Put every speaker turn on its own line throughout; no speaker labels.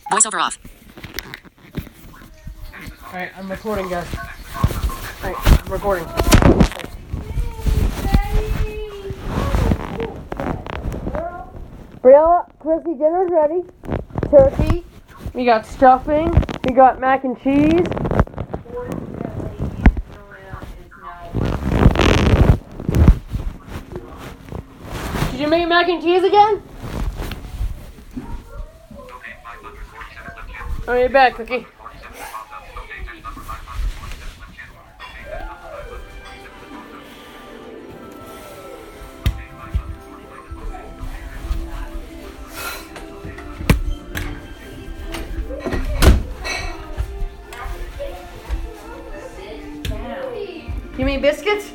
Voiceover off.
Alright, I'm recording, guys. Alright, I'm recording. Briella, Chrissy, dinner's ready. Turkey. We got stuffing. We got mac and cheese. Did you make mac and cheese again? Oh, you're back, Cookie. You mean biscuits?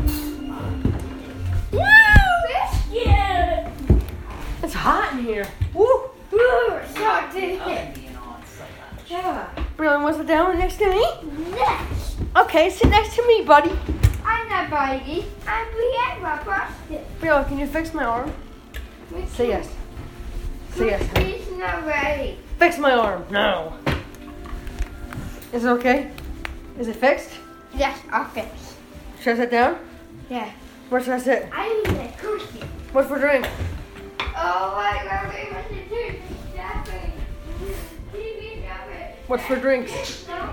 Biscuit!
It's hot in here. Woo!
So did it. Yeah.
Briella, want to sit down next to me?
Next.
Okay, sit next to me, buddy.
I'm not buddy. I'm Brianna Boston.
Briella, can you fix my arm? Say yes. Say yes. honey.
He's not ready.
Fix my arm. No. Is it okay? Is it fixed?
Yes, okay.
Should I sit down?
Yeah.
Where should I sit?
I need a cookie.
What for drink?
Oh my god, we want to do shopping. TV shopping.
What's for drinks?
No.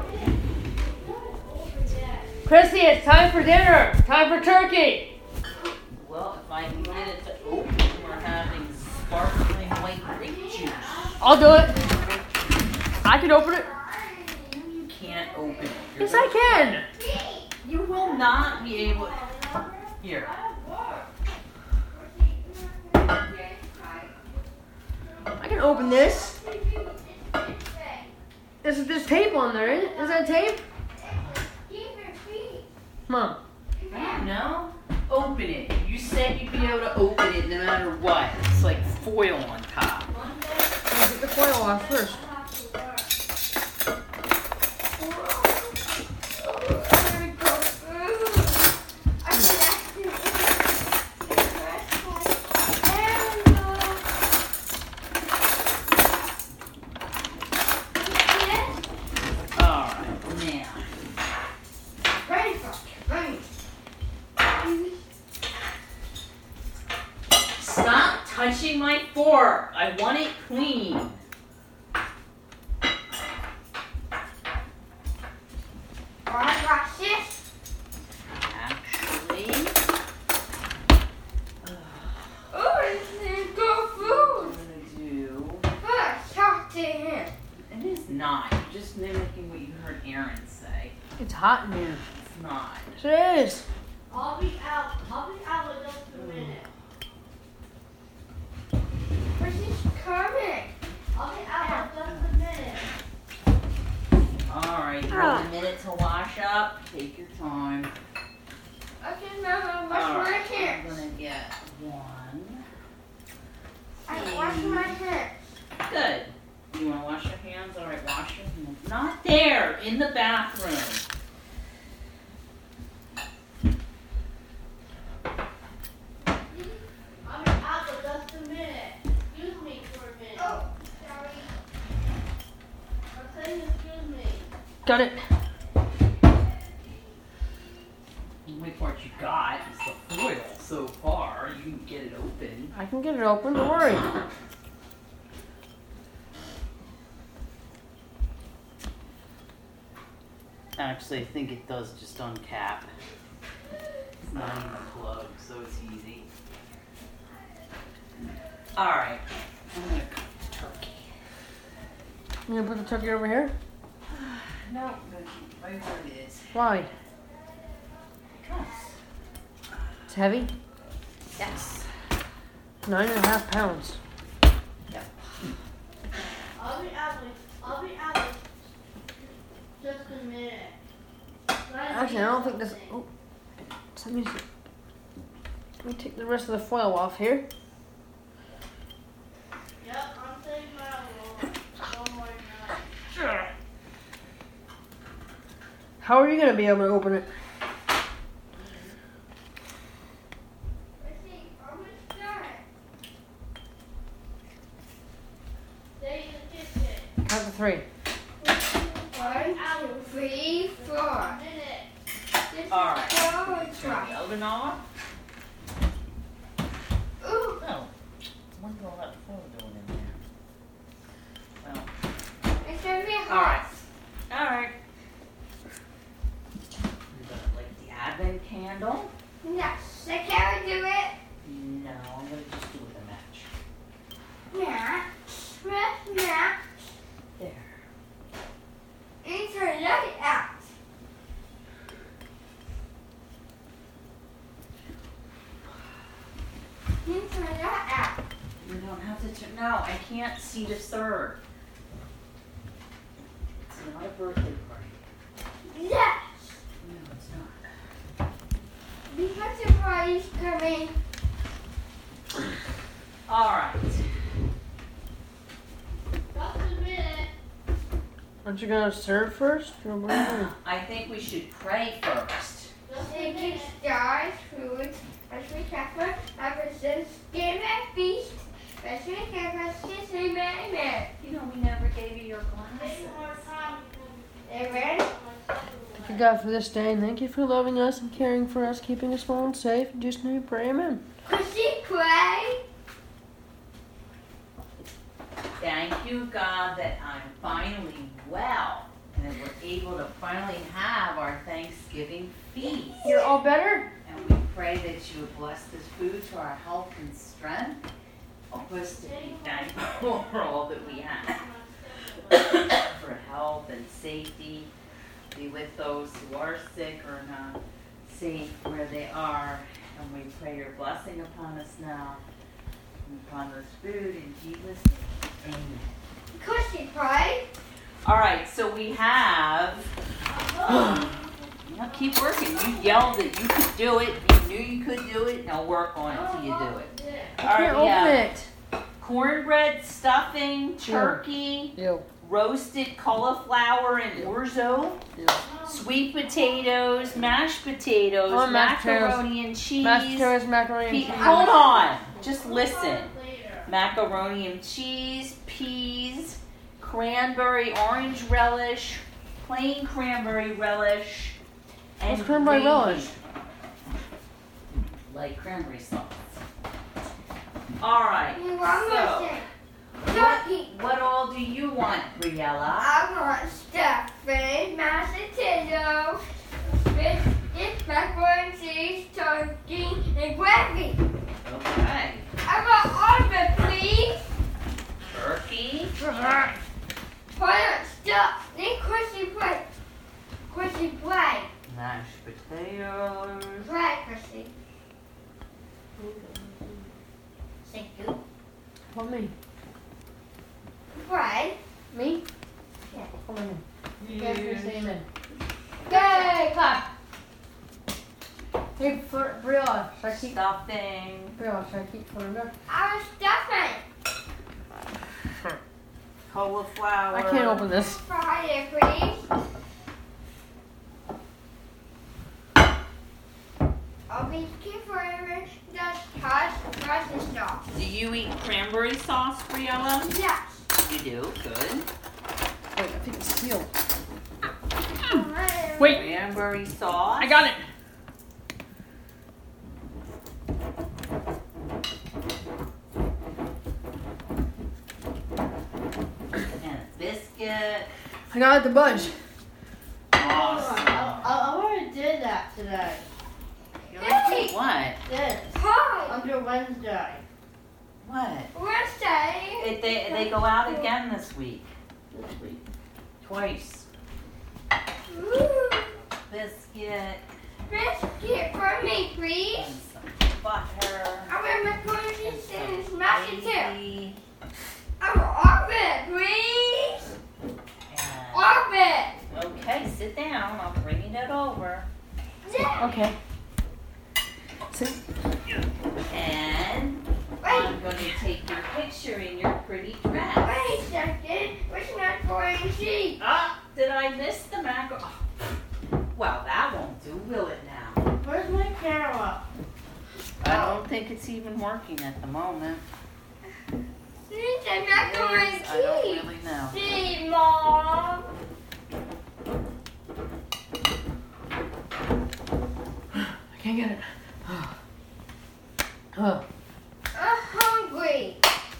Chrissy, it's time for dinner. Time for turkey.
Well, if I can get it to open, we're having sparkling white grape juice.
I'll do it. I can open it.
You can't open it.
Yes, I can.
You will not be able. Here.
I can open this. There's tape on there, isn't it? Is that tape? Mom.
No? Open it. You said you'd be able to open it no matter what. It's like foil on top.
I'll get the foil off first.
Alright, now. Stop touching my fork. I want it clean. Actually, it is not. You're just mimicking what you heard Aaron say.
It's hot in here.
It's not.
Yes, it is.
I'll be out in just a minute. She's coming. I'll be out in just a minute.
Alright, you have a minute to wash up. Take your time.
Okay, Mama, wash my
Alright, I'm
hands.
gonna get one.
I wash my hands.
Good. You wanna wash your hands? Alright, wash your hands. Not there, in the bathroom.
I'll be out in just a minute. Excuse me for a minute. Oh, sorry. I'm saying excuse me.
Got it.
The only part you got is the foil so far. You can get it open.
I can get it open. Don't worry.
Actually, I think it does just uncap. It's not even plugged, so it's easy. Alright, I'm gonna cook the turkey.
You gonna put the turkey over here?
No, I'm gonna keep it right where it is.
Why?
Because.
It's heavy.
Yes.
9.5 pounds.
Yep.
I'll be out in just a minute.
Actually, I don't think this. Oh, let me see. Let me take the rest of the foil off here.
Yep, I'm taking my roll. Oh my god.
How are you gonna be able to open it? of 3.
1, 2, 3, 4. This
All right.
is 4
Turn the
o'clock.
oven off.
Ooh.
Oh, what's all that foil doing in there? Well,
It's gonna be
all
hot.
right. All right. You're gonna light the advent candle?
Yes. I can't do it.
No, I'm gonna just do it with a match.
Yeah. Yeah.
There.
And turn it out. And turn that out.
You don't have to turn. No, I can't see the third. It's not a birthday party.
Yes.
No, it's not.
Because the party's coming.
All right.
Just a minute.
Aren't you gonna serve first? Or what are you doing?
I think we should pray first.
Taking stars, foods, especially Catholic, ever give a feast, especially Catholic, kissing baby.
You know, we never gave you your glasses.
Amen.
Thank you, God, for this day, and thank you for loving us and caring for us, keeping us well and safe. In Jesus' name we pray, amen.
Chrissy, pray.
Thank you, God, that I'm finally well and that we're able to finally have our Thanksgiving feast.
You're all better?
And we pray that you would bless this food to our health and strength. Help us to be thankful for all that we have. For health and safety. Be with those who are sick or not safe where they are. And we pray your blessing upon us now and upon this food in Jesus' name. Amen.
Chrissy, pray.
All right, so we have. Now keep working. You yelled that you could do it. You knew you could do it. Now work on it till you do it.
I
All right,
can't
we have
open it.
cornbread stuffing, turkey,
Ew.
roasted cauliflower and orzo,
Ew.
sweet potatoes, mashed potatoes,
I want mashed
macaroni and cheese.
Mashed potatoes, macaroni and cheese.
Hold on. Just listen. Macaroni and cheese, peas, cranberry orange relish, plain cranberry relish, and
What's cranberry
gravy.
relish?
Like cranberry sauce. All right.
You want
So,
me turkey.
what all do you want, Briella?
I want stuffing, mashed potatoes, biscuits, macaroni and cheese, turkey, and gravy.
Okay.
I want all of it, please.
Turkey.
Put it stuff. Then Chrissy, play. Chrissy, play.
Mashed potatoes.
Play, Chrissy.
Thank you.
What, me?
Play.
Me?
Yeah.
Come on in.
Yeah.
Say amen.
Yay, clap.
Hey, Briella, should I keep...
Stuffing.
Briella, should I keep cornbread?
I was stuffing.
Cauliflower.
I can't open this.
Fry it, please. I'll be careful and just touch the sauce.
Do you eat cranberry sauce, Briella?
Yes.
You do. Good.
Wait, I think it's sealed.
Wait.
Cranberry sauce.
I got it.
And a biscuit.
I got it to budge.
Awesome.
I already did that today.
Hey.
What?
This.
Hi.
Under Wednesday.
What?
Wednesday.
They go out again this week.
This week.
Twice.
Ooh.
Biscuit
Biscuit for me, please.
and some butter.
I want macaroni
And
and
some
smash it too.
gravy.
I want all of it, please.
And-
All of it.
Okay, sit down. I'm bringing it over.
Yeah.
Okay. Sit.
And
Wait.
I'm going to take your picture in your pretty dress.
Wait a second. Where's macaroni and cheese?
Ah, did I miss the macaroni? Well, that won't do, will it now?
Where's my camera?
I don't think it's even working at the moment.
Need the macaroni
I don't
and cheese.
really know.
See, Mom.
Can't get it. Oh.
I'm hungry.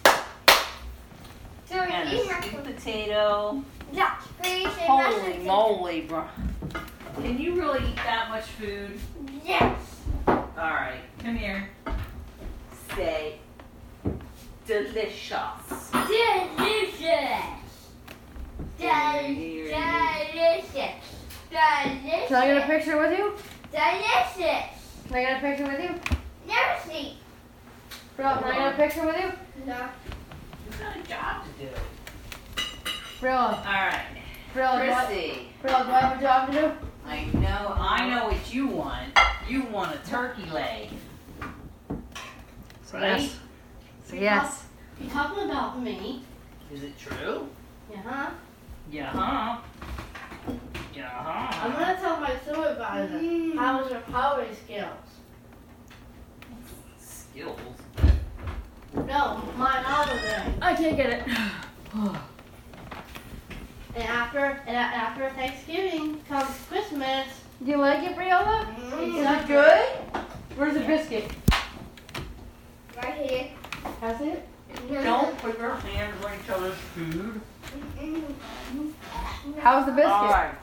So
And
you
a
have
sweet
to
potato.
Dutch fish and
Holy
mashed potato.
moly, bro. Can you really eat that much food?
Yes.
Alright, come here. Say delicious.
Delicious. Delicious. Delicious.
Can I get a picture with you?
Delicious.
Can I get a picture with you?
Never see.
Bro, can I get a picture with you?
No.
You've got a job to do.
Bro,
Alright, Chrissy.
do I have a job to do?
I know what you want. You want a turkey leg. Right?
Yes. So yes.
You're talking about me.
Is it true?
Yeah.
Yeah.
I'm
Yeah.
gonna tell my supervisor how was your power skills.
Skills.
No, my holiday.
I can't get it.
And after Thanksgiving comes Christmas.
Do you like it, Briola?
It's
Is
so
it good? Where's the biscuit?
Right here.
Has it?
Don't put your hands on each other's food.
How's the biscuit?
Alright.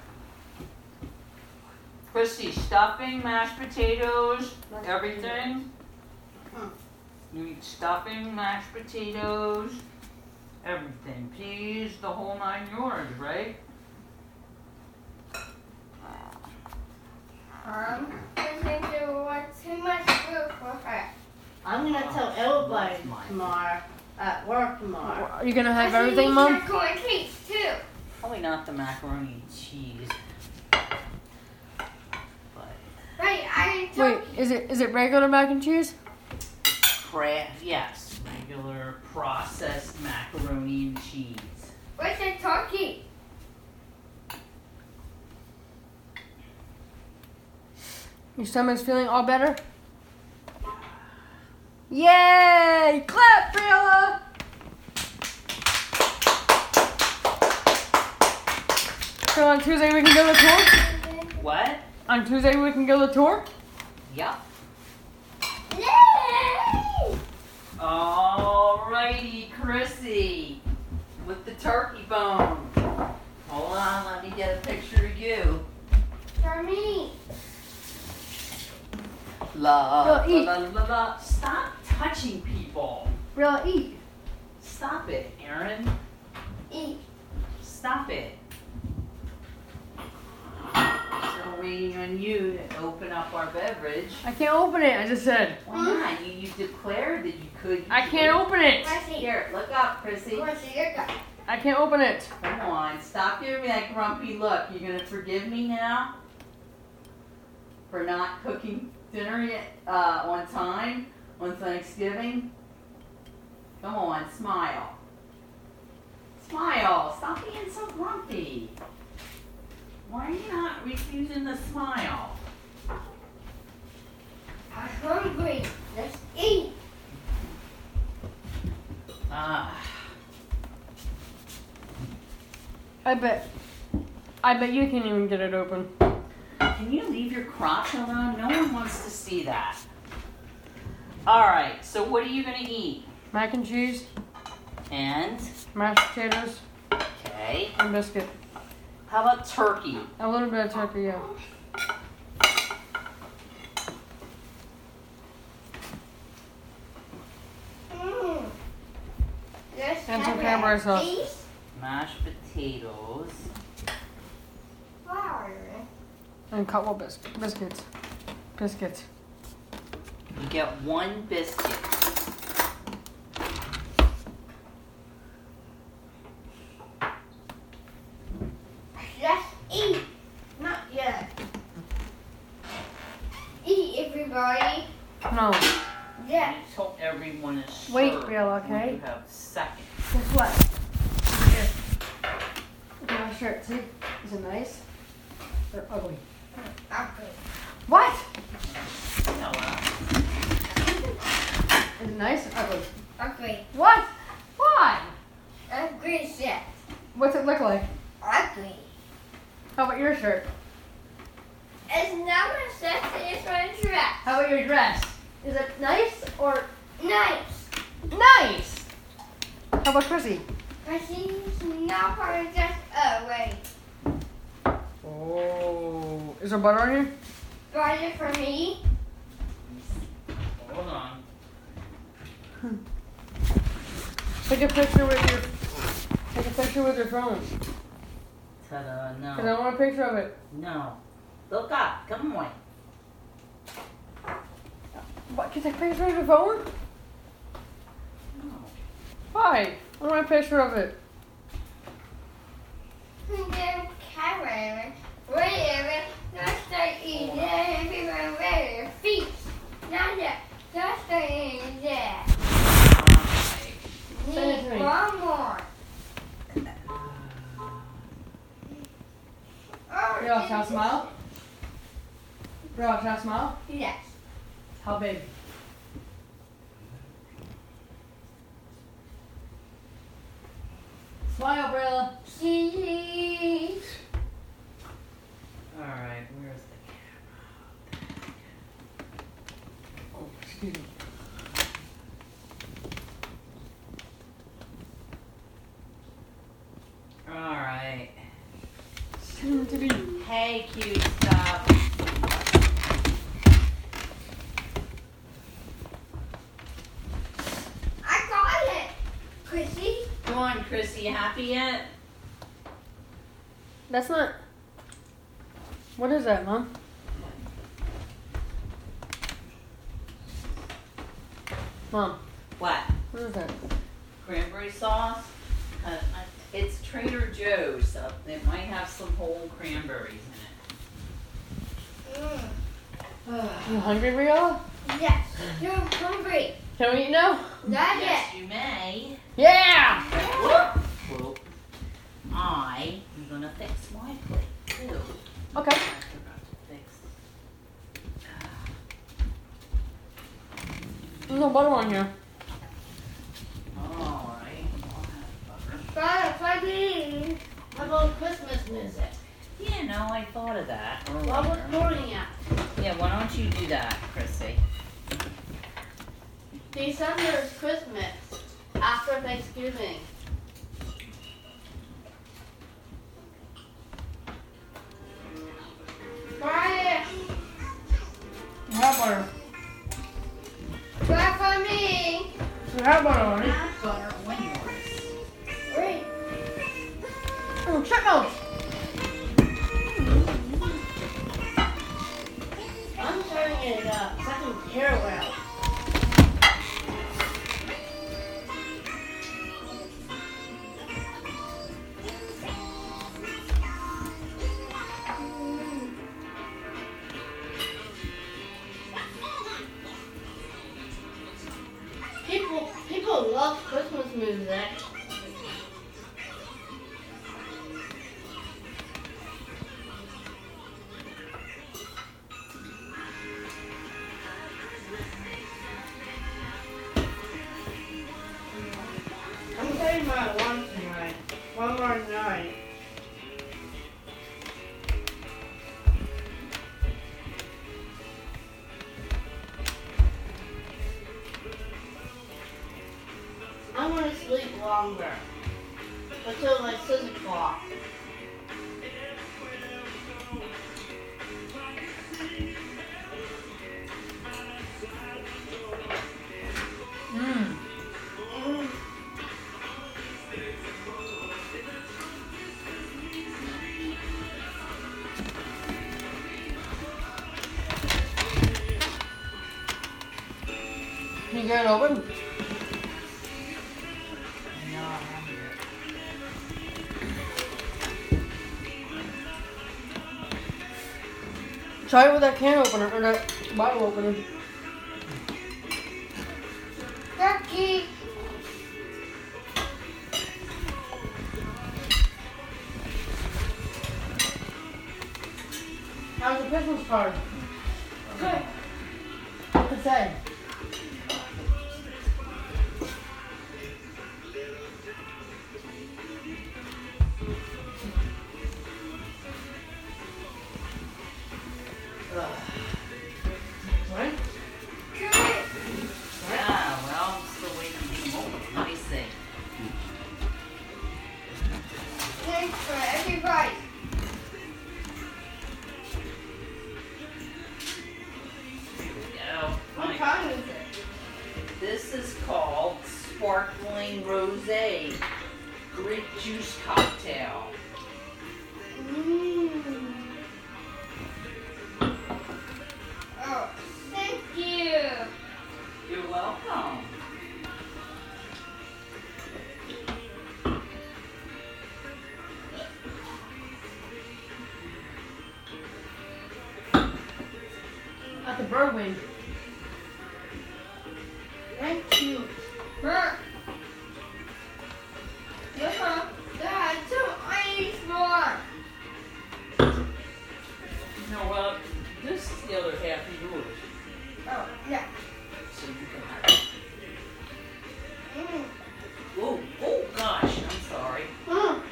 Chrissy, stuffing, mashed potatoes, everything. You eat stuffing, mashed potatoes, everything. Peas, the whole 9 yards, right?
Listening to what too much food for her.
I'm gonna tell everybody tomorrow at work tomorrow.
Are you gonna have
I
everything,
think
Mom?
macaroni and cheese too.
Probably not the macaroni and cheese. But
Right, I
Wait,
told
is it regular mac and cheese?
yes, regular processed macaroni and cheese.
where's the turkey?
Your stomach's feeling all better? Yay! Clap, Briola! So on Tuesday we can go to the tour?
What?
On Tuesday we can go to the tour?
Yep.
Yay!
Alrighty, Chrissy, with the turkey bone. Hold on, let me get a picture of you.
For me.
La,
Go eat.
la, la, la. Stop touching people.
Briola, eat.
Stop it, Aaron.
Eat.
Stop it. Still waiting on you to open up our beverage.
I can't open it, I just said.
Why not? You declared that you could.
I can't open it.
Chrissy.
Here, look up, Chrissy.
Chrissy, you're good.
I can't open it.
Come on, stop giving me that grumpy look. You gonna forgive me now for not cooking dinner yet on time on Thanksgiving? Come on, smile. Smile. Stop being so grumpy. Why are you not refusing the smile?
I'm hungry. Let's eat.
I bet you can't even get it open.
Can you leave your crotch alone? No one wants to see that. Alright, so what are you gonna eat?
Mac and cheese,
And,
mashed potatoes,
okay.
and biscuit.
How about turkey?
A little bit of turkey, yeah.
Let's
And some
have
cranberry
it.
sauce.
Cheese.
Mashed potatoes.
Flour.
And couple biscuits. Biscuits.
You get one biscuit.
Let's eat.
Not yet.
Eat, everybody.
No.
Yes.
Until everyone is served.
Wait, Bill, okay?
You have seconds.
Guess what? Here. Look at my shirt, see? Is it nice? Or ugly?
Ugly.
What?
Hello.
Is it nice or ugly?
Ugly.
What? Why?
Ugly shit.
What's it look like?
Ugly.
How about your shirt?
It's not my sister, it's my dress.
How about your dress? Is it nice or
Nice.
nice? How about Chrissy?
But she's not part of dress. Oh, wait.
Oh, is there butter on here?
Butter for me.
Hold on.
Take a picture with your phone.
Ta-da,
Cause I
no.
want a picture of it.
No. Look up. Come on.
What? Can you take a picture with your phone?
No.
Why? I want a picture of it.
The camera. Whatever. Just start eating everywhere where your feet. Not that. Just start eating that.
Send it to
Need
me.
one more. Oh,
Ross, have a smile. Ross, have a smile.
Yes.
How big? Smile, Brilla.
Cheese.
Alright, where's the camera?
Oh, excuse me.
Alright.
Soon to be.
Hey, cute stuff.
I got it. Chrissy.
Come on, Chrissy, you happy yet?
That's not. What is that, Mom? Mom,
What?
what is that?
Cranberry sauce? It's Trader Joe's, so it might have some whole cranberries in it.
You hungry, Brilla?
Yes. You're hungry.
Can we eat now?
Not
Yes, you may.
Yeah!
Whoop, whoop. I am gonna fix my plate too.
Okay.
I forgot to fix.
There's no butter on here.
Alright, I'll have butter.
Butter for me.
How about Christmas music?
Yeah, no, I thought of that
What was
earlier.
pouring at?
Yeah, why don't you do that, Chrissy?
December is Christmas. After Thanksgiving.
Butter.
We have butter.
Butter for me.
We have butter on it.
Add butter on yours.
Wait.
Oh, check out.
I'm turning it second parallel. People love Christmas music. I'm setting my alarm tonight. One more night. I'm gonna sleep longer. Until like 6 o'clock.
Mmm. Can you get it open?
No, I'm hungry.
Try it with that can opener or that bottle opener.
Turkey.
How's the Christmas card?
Good.
What's it say?
thanks for everybody.
Here we go.
What kind is it?
This is called Sparkling Rosé Grape Juice Cocktail.
Mm. Oh, thank you.
You're welcome.
At the Berwyn. Thank you.
Huh? Yeah, Dad, so I need more.
No, well, this is the other half of yours.
Oh, yeah.
So you can have it.
Mm.
Oh gosh, I'm sorry.
Mm.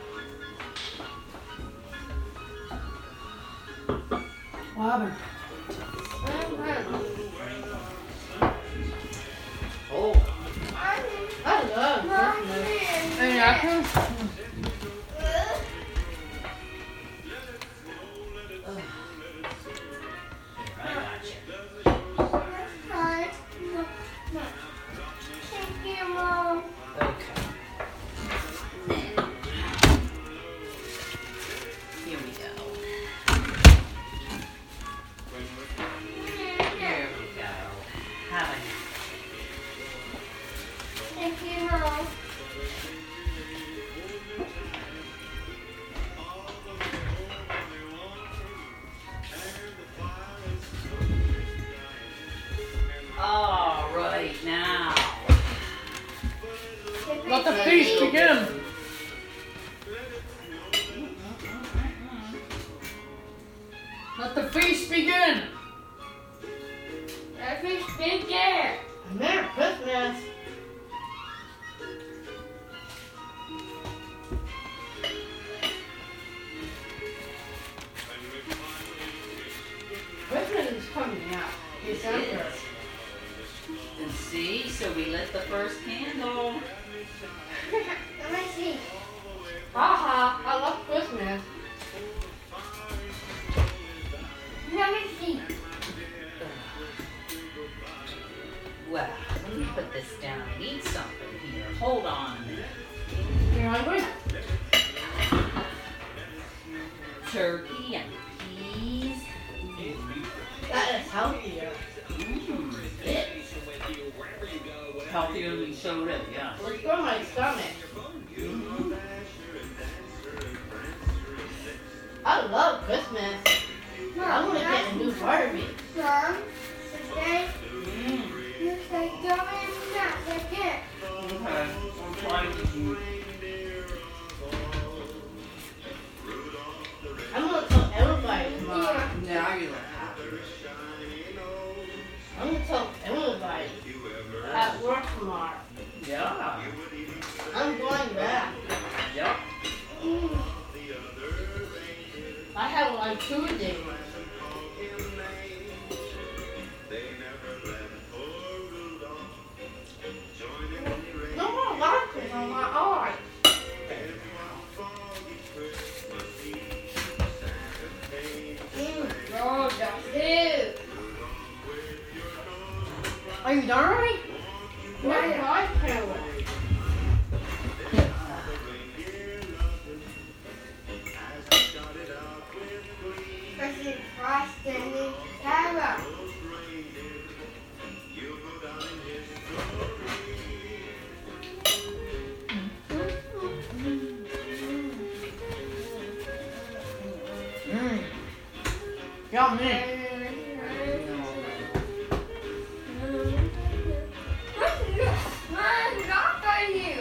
What happened?
Oh,
I love Christmas.
Any action?
I got you.
Thank you, Mom.
Okay. Here we go. Here we go. Have a
Thank you, Mom.
All right, now.
Let the feast begin. Let the feast begin.
Happy speaker.
Merry Christmas. Christmas is coming out. December.
And see, so we lit the first candle.
Let me see.
Haha, I love Christmas.
Let me see.
Well, let me put this down and eat something here. Hold on a minute.
You hungry?
Turkey and peas.
That is healthier.
It's healthier than soda, yeah.
It's for my stomach. I love Christmas. I'm gonna get a new Barbie.
Mom, today
Mm.
you say don't even not forget.
Okay, I'm trying to eat.
I'm gonna tell everybody tomorrow.
Yeah.
Now you're happy.
I'm gonna tell everybody at work tomorrow.
Yeah.
I'm going back.
Yep.
Mm.
I have it on Tuesday. No more vodka on my eyes.
Oh, that's it.
Are you done already?
Yeah,
Where's
yeah.
my camera?
President Frost and Tara.
Yummy.
What's not on you?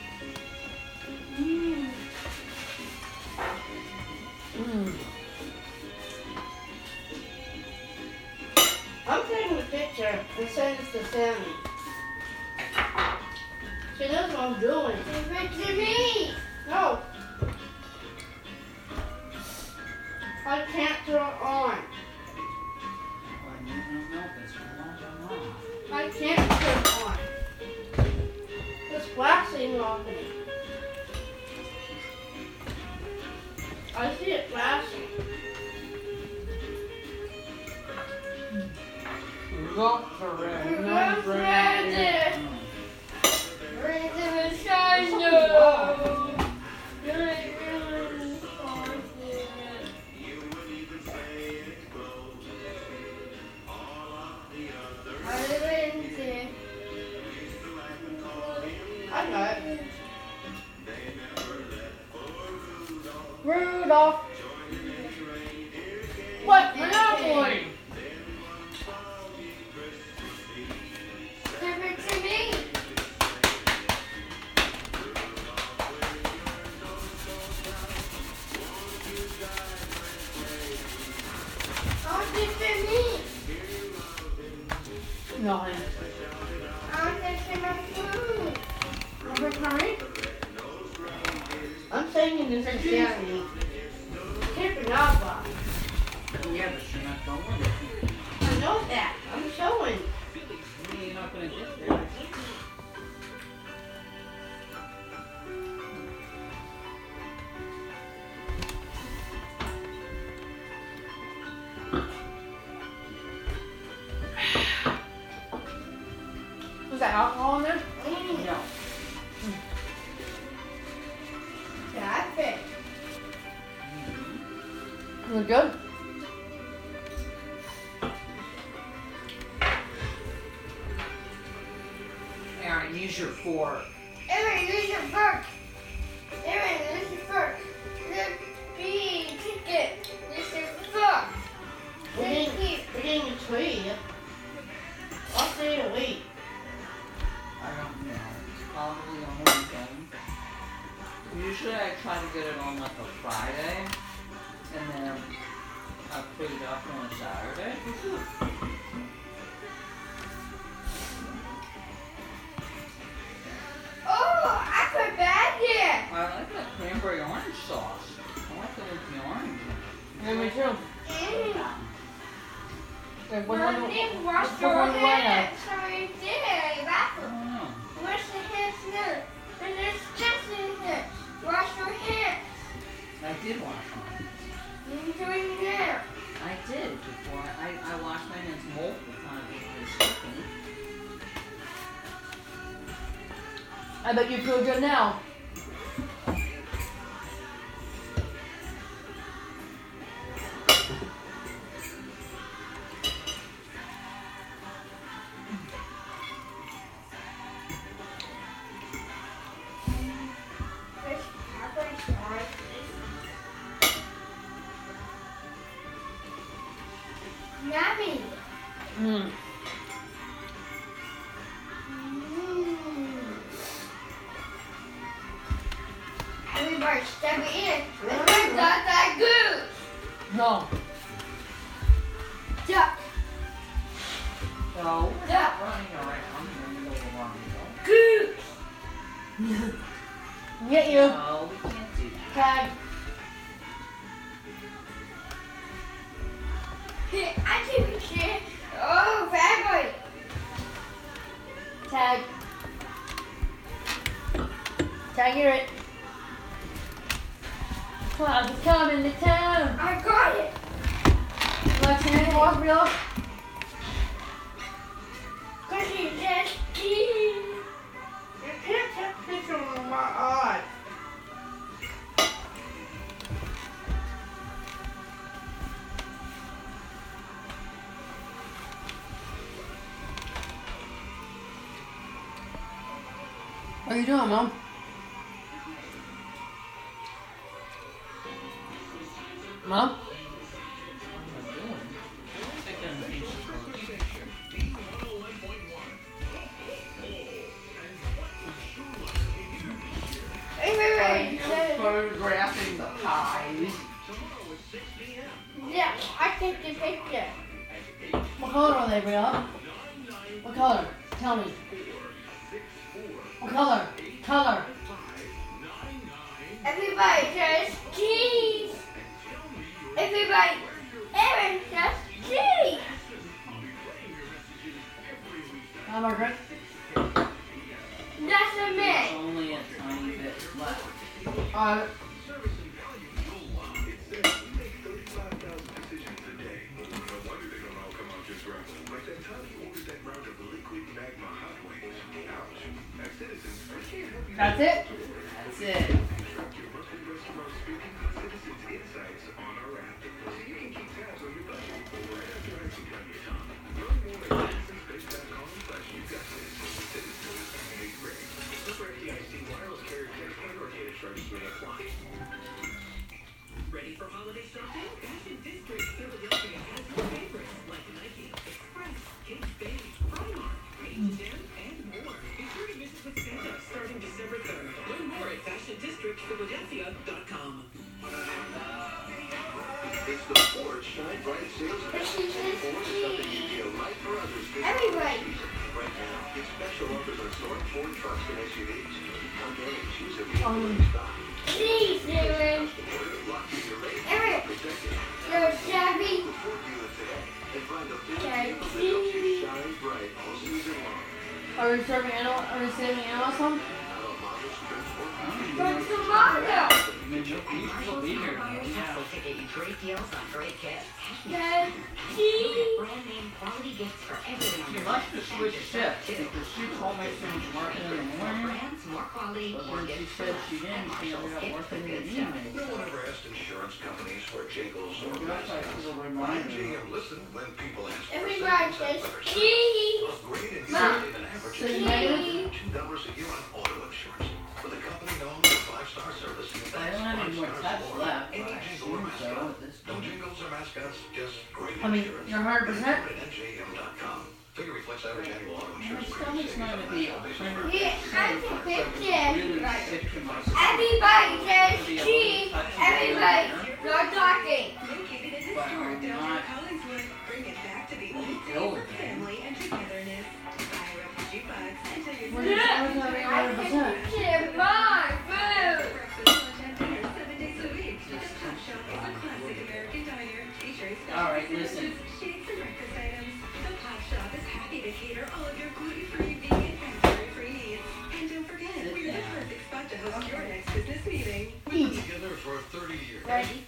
I'm taking a picture and sending it to Sammy. She knows what I'm doing.
Give it to me.
No. I can't throw it on. I see it flashing.
Rocks are red.
Rose red. Red the shine.
I got it.
Rudolph. What? Monopoly.
Give it to me. Oh, give it to me.
No, honey.
I'll take my food.
Number 9?
I'm saying this is Danny. Keep Nava.
Yeah, but you're not going with it.
I know that. I'm showing.
You're not gonna get there.
Is that alcohol in there?
No.
That's it.
Is it good?
Aaron, use your fork.
Aaron, use your fork. Aaron, use your fork. Look, big ticket. Use your fork.
We're
Thank
getting,
you.
we're getting a tree. I'll stay a week.
I don't know. Probably on the weekend. Usually I try to get it on like a Friday, and then I put it up on a Saturday.
Oh, I put bad here.
I like that cranberry orange sauce. I like it with the orange.
Yeah, me too. Okay, what one
Mommy,
do
wash
which
your
one do I have?
hands. Sorry, did I?
I
Bathroom.
don't know.
Wash your hands now. And there's just in here. Wash your hands.
I did wash mine.
You're doing it now.
I did before. I washed my hands multiple times before cooking.
I bet you feel good now.
There's pepper sauce. Yummy.
Mm.
Everybody step it in. It's not that good.
No.
Duck.
So,
Duck.
running around in the middle of our
Goose.
Get you.
No, we can't do that.
Tag.
I can share. Oh, bad boy.
Tag. Tag, hear it. Clouds is coming to town.
I got it.
Like Santa Claus, real?
Cause he just peed.
You can't take pictures of my eye.
What are you doing, Mom? Mom?
What am I doing? Taking a piece of
Everybody.
photographing the pies.
Yeah, I take the picture.
What color are they, Briella? What color? Tell me. What color? Color.
Everybody just cheese. Everybody, Aaron just cheese.
Hi, Margaret.
That's a
There's
man.
only a tiny bit left.
That's it?
That's it.
Ready for holiday shopping? Fashion District Philadelphia has your favorites like Nike, Express, Kate Spade, Primark, H&M, and more. Be sure to visit with Santa starting December 3rd. Learn more at FashionDistrictPhiladelphia.com.
It's the Ford Shine Bright Sales Event. Ford is something you'd be a light for others.
Everybody.
Right now, get special offers on select Ford trucks and SUVs. Come in and choose a
Um,
vehicle in stock.
Please, Aaron. Aaron, you're shabby.
Ford dealer today and find the Ford
Okay.
vehicle that helps you shine bright all season long.
Are we saving animals some?
Now, models trim Ford.
But tomorrow.
We'll be here.
to get you great deals on great gifts.
Daddy.
Brand name quality gifts for everyone.
She likes to switch shifts because she told me she was working in the
More
morning.
brands, more quality,
But
more
when she
gifts for
said
less.
she didn't, she ended up working in the evening.
No one ever asked insurance companies for jingles or
That's like a
mascots.
little
Mind
reminder.
and listen when people ask for
Everybody
savings
says
on
cheese.
Upgrade and
Mom.
save an average
Say
of
negative.
$2 a year on auto insurance. With a company known for 5-star service.
I don't have any more tests left, but
Any
I
jingle or
assume so
mascot.
at this
No
point.
jingles or mascots, just great
I mean,
insurance.
you're 100%?
Visit NJM.com. Figure reflects average annual auto
My
insurance
stomach's not gonna be 100%.
Yeah, I can fix
Really
it.
sick to my stomach.
Everybody says cheese. Everybody, you're talking.
Located in
But
historic
I'm
downtown
not
Collingswood, bring it back to the old
ill
days of
again.
family and togetherness. Fire up the jukebox until you're
We're
Yeah.
just having
I
100%.
can fix my food.
breakfast, lunch, and dinner 7 days a week. The Top Shop is a classic American diner featuring special
All right, listen.
sandwiches, shakes, and breakfast items. The Top Shop is happy to cater all of your gluten-free, vegan, and dairy-free needs. And don't forget,
Sit
we're the
down.
perfect spot to host your next business meeting.
Eat.
Together for 30 years.
Ready?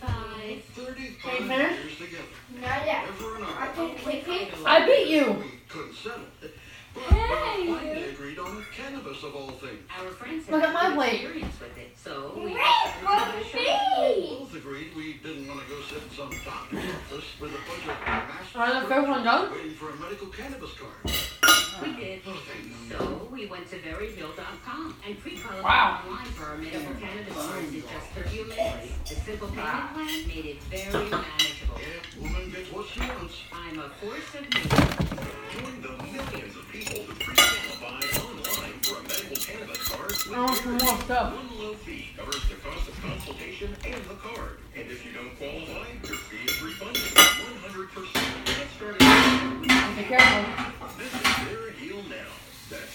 35
Hey, man.
years together.
Not yet.
Never an
I can click it.
I beat you.
We couldn't settle. But
Hey.
finally agreed on cannabis of all things.
Our friends
Look
have
at my
good
plate.
experience with it, so we
Wait for me.
Both agreed we didn't want to go sit in some doctor's office with a bunch of masked
Are the first one done?
waiting for a medical cannabis card.
we did. So we went to veryreal.com and pre-qualified
Wow.
online for our medical cannabis cards in just 30 minutes. The simple payment plan made it very manageable.
Yeah, woman gets what she wants.
I'm a force of nature.
Join the millions of people who pre-qualify online for a medical cannabis card with
I want some more stuff.
one low fee covers the cost of consultation and the card. And if you don't qualify, your fee is refunded 100%. Get started.
Be careful.
Visit Veryheal now. That's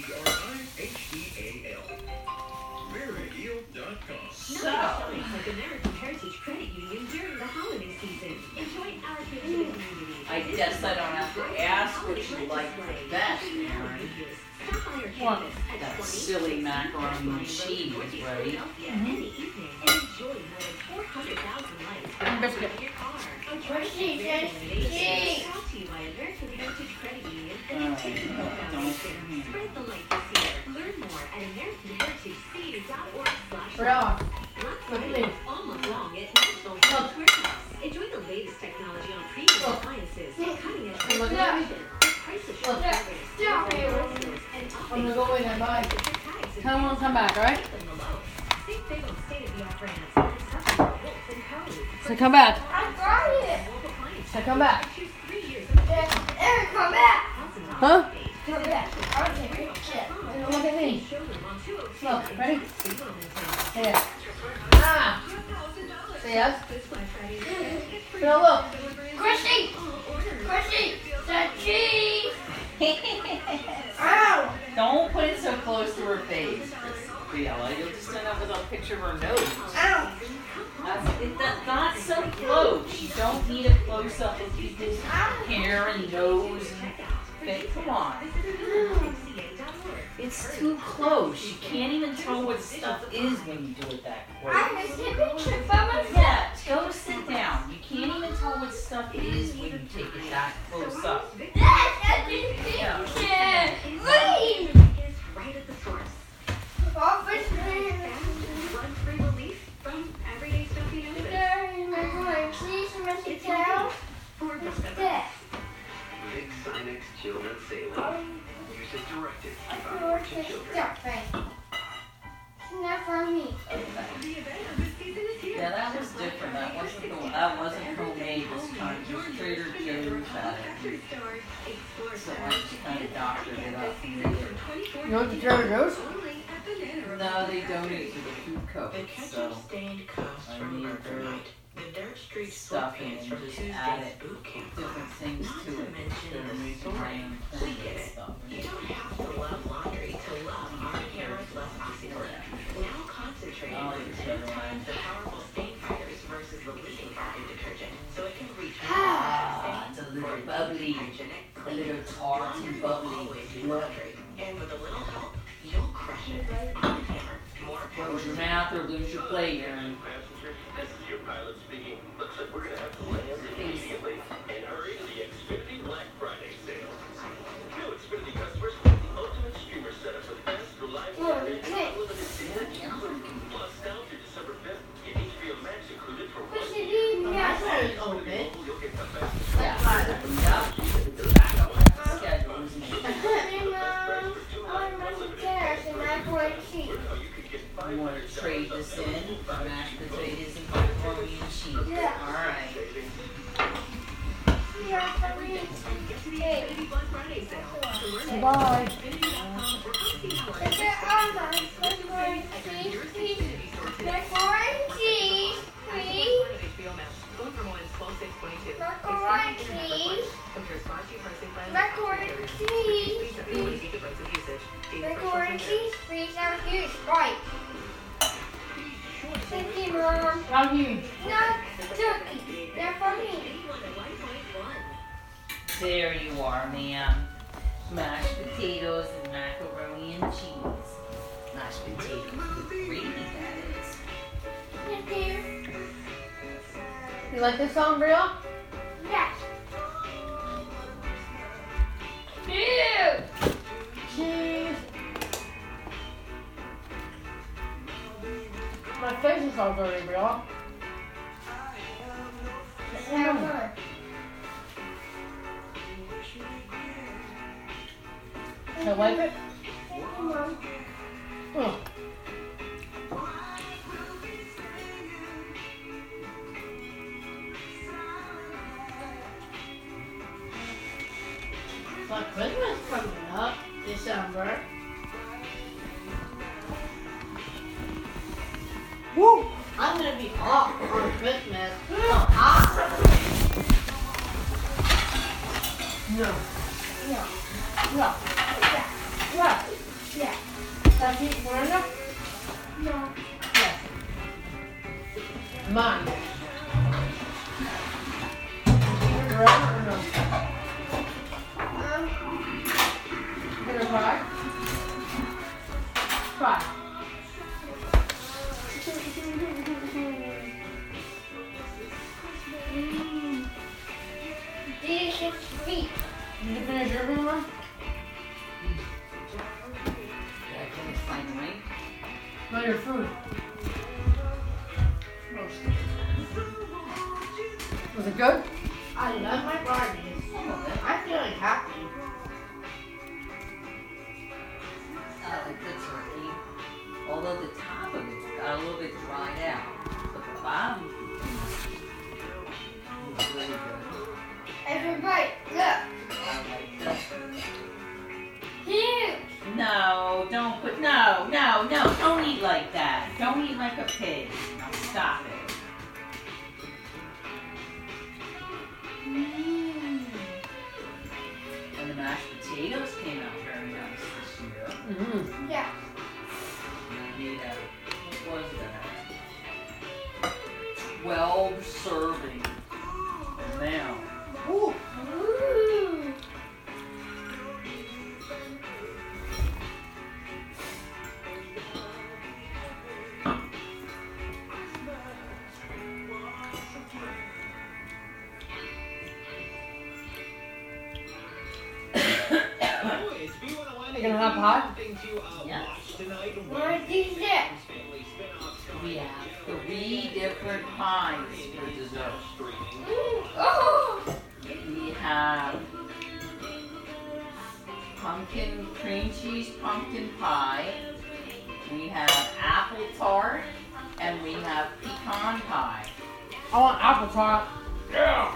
VERIHEAL. Veryheal.com.
Shopping like American Heritage Credit Union during the holiday season. Enjoy our gift to the community.
I guess I don't have to ask what you like the best, Mary.
Stop by our
What?
campus at
That
20
silly macaroni and cheese,
Northeast
right?
Philadelphia in the evening and enjoy more than 400,000 lights
And biscuit.
in your car.
She says cheese.
Brought to you by American Heritage Credit Union and
Oh,
Intentional
don't.
Foundation. Spread the light this year. Learn more at AmericanHeritageC.org/.
Ralph.
Black
Look at
Friday
me.
is almost long at National Health Warehouse. Enjoy the latest technology on premium
Look.
appliances, cutting-edge
Look.
television, prices,
Look.
stop
here.
I'm gonna go in and buy. Tell them when to come back, alright?
Think big on state-of-the-art brands like Such Wolf and Co.
So come back.
I got it.
So come back.
Choose 3 years of
Eric, come back.
Huh?
Come back. I'll take a picture.
Look at me.
showroom on 202
Look, ready?
Wilmington.
Here. Ah. Say yes.
This Black Friday weekend, get free
Phil, look.
Chrissy.
all orders.
Chrissy. The cheese. Ow.
Don't put it so close to her face, Briella. You'll just end up with a picture of her nose.
Ow.
That's not so close. You don't need a close-up of people's hair and nose and face. Come on. It's too close. You can't even tell what stuff is when you do it that
I
close.
can take a picture by myself.
Yeah, go sit down. You can't even tell what stuff is when you take it that close up.
That's a picture. Green.
Right at the source.
that wasn't homemade this time. Just Trader Joe's had it. So I just kind of doctored it up and made it.
You want the Trader Joe's?
No, they donate to the food co.
The
So
ketchup-stained cups
I
from
need
Burger
their
Night. The Dirt Street
stuffing
sweatpants
and
from
just
Tuesday's
add it
boot camp.
different things
Not
to
to
it.
mention
Instead of
the
making
story.
my own
We
corn
get
and
it.
stuff.
You don't have to love laundry to love Arm & Hammer's Less OxyClean. Now concentrated
Oh,
with
it's
10
better.
times the powerful stain fighters versus the leading bathroom detergent, so it can reach
Ah, it's a little bubbly,
hygienic,
a
clean.
little tart and bubbly.
Always do laundry, and with a little help, you'll crush it. Arm & Hammer. More
Close your mouth or lose your plate, Aaron.
Passenger, this is your pilot speaking. Looks like we're gonna have to land immediately and hurry to the Xfinity Black Friday sale. New Xfinity customers get the ultimate streamer setup with fast, reliable internet and unlimited data. Plus, now through December 5th, get HBO Max included for
What
$1.
you do
The
now?
microwave is open.
You'll get the fastest
Yeah. Back up the schedule, isn't it?
I want mashed potatoes and macaroni and cheese.
You want to trade this in for mashed potatoes and macaroni and cheese.
Yeah.
Alright.
Yeah, for me. Hey,
Bye.
is there macaroni and cheese, please? Macaroni and cheese, please. Macaroni and cheese. Macaroni and cheese, please. Macaroni and cheese, please. Have a huge Sprite. Thank you, Mom.
How do you?
No, turkey. They're for me.
There you are, ma'am. Mashed potatoes and macaroni and cheese. Mashed potatoes with gravy, that is.
Thank you.
You like this song, Bria?
Yes. Ew.
Cheese. My face is all dirty, Bria.
Never.
Can I wipe it?
Thank you, Mom.
Oh.
But Christmas coming up, December.
Woo!
I'm gonna be off on Christmas. Oh, hot.
No.
No.
No.
Yeah.
Yeah.
Yeah.
That's it, Miranda?
No.
Yes. Mine. Forever or no? You gonna cry? Cry.
Delicious feet.
Did you finish your food, Mom?
Did I finish my drink?
No, your food. Was it good?
I love my Barbies. I'm feeling happy.
I like the turkey. Although the top of it got a little bit dried out. But the bottom is really good.
Everybody, look.
I like that.
Huge.
No, don't eat like that. Don't eat like a pig. Now stop it. And the mashed potatoes came out very nice this year.
Mm-hmm.
Yeah.
And I made what was that? 12 servings. And now,
Ooh.
Ooh.
You gonna have pie?
yes,
What is this?
we have 3 different pies for dessert.
Oh.
We have pumpkin cream cheese pumpkin pie. We have apple tart, and we have pecan pie.
I want apple tart. Yeah.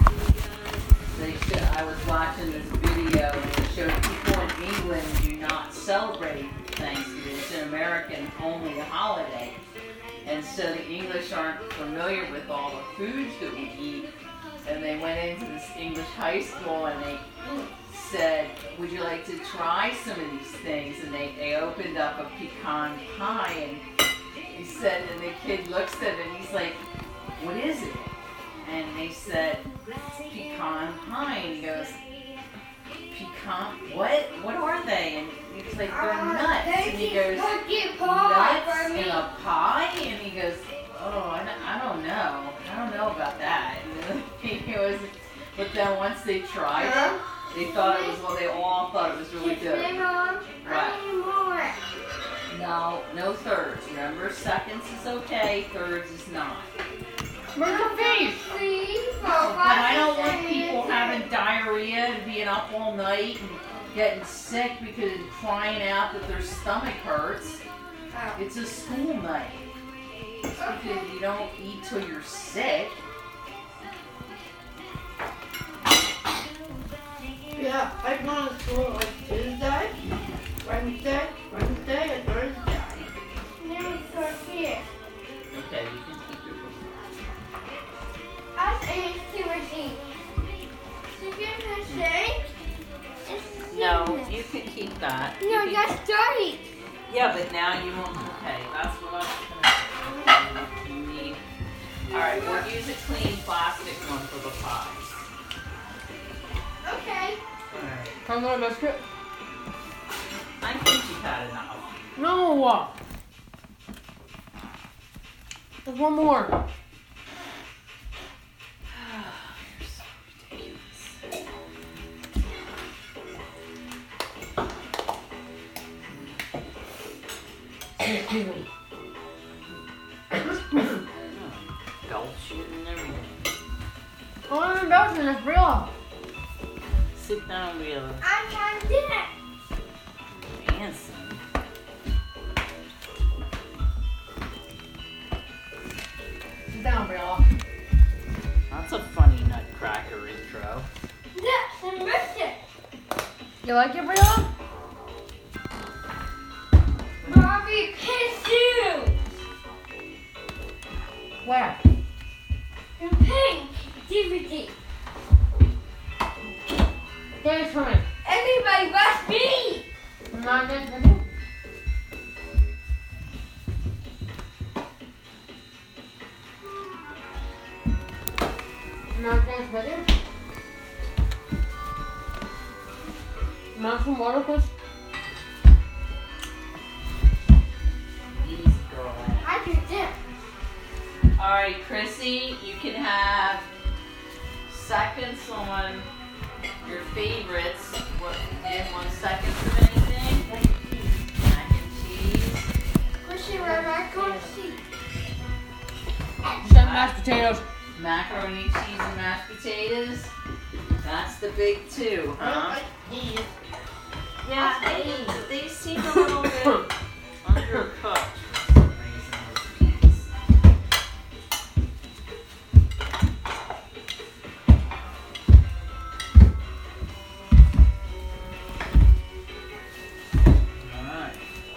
I was watching this video and it showed people in England do not celebrate Thanksgiving. It's an American-only holiday. And so the English aren't familiar with all the foods that we eat. And they went into this English high school and they said, would you like to try some of these things? And they opened up a pecan pie and he said, and the kid looks at it and he's like, what is it? And they said, pecan pie. And he goes, pecan, what are they? And he's like, they're nuts. And he goes, nuts in a pie? And he goes, oh, I don't know. I don't know about that. And he goes, but then once they tried it, they thought it was, well, they all thought it was really good. Right. No thirds. Remember, seconds is okay, thirds is not.
Where's the face?
And I don't want people having diarrhea and being up all night and getting sick because crying out that their stomach hurts. It's a school night. It's because you don't eat till you're sick.
Yeah, I go to school like Tuesday, Wednesday, and Thursday.
Now it's right here.
Okay, you can keep your book.
Us and Timothy. Chicken and shake.
No, you can keep that.
No,
You can-
that's dirty.
Yeah, but now you won't. Okay, that's what I'm gonna do. You need. All right, we'll use a clean plastic one for the pies.
Okay.
All right.
Can I go to biscuit?
I think you've had enough.
No. There's one more.
You're so ridiculous.
Excuse me.
Belch and everything.
I want to indulge in this real.
Sit down, Rilla.
I'm trying to do it.
Fancy.
Sit down, Briella.
That's a funny nutcracker intro.
Yes, and miss it.
You like it, Briella?
Bobby pissed you.
Where?
In pink. DVD.
Dance for me.
Everybody but me.
I'm not dancing with you. I'm not dancing with you. You want some water, please?
Easy, girl.
I do this.
All right, Chrissy, you can have seconds on your favorites. What? You didn't want seconds of anything? Mac and cheese.
Pushing right back on the seat.
Seven mashed potatoes.
Macaroni, cheese, and mashed potatoes. That's the big two,
I don't
huh?
like these.
Yeah, they seem a little bit undercooked for some reason, those peas. Alright.